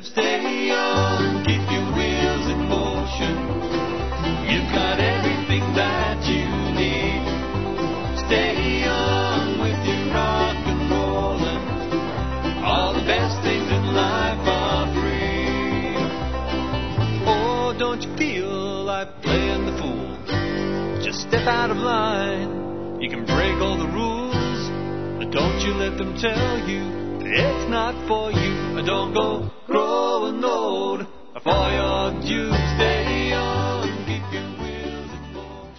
Stay young, keep your wheels in motion. You've got everything that you need. Stay young with your rock and rollin'. All the best things in life are free. Oh, don't you feel like playing the fool? Just step out of line. You can break all the rules, but don't you let them tell you it's not for you. Don't go growing old for your youth. Stay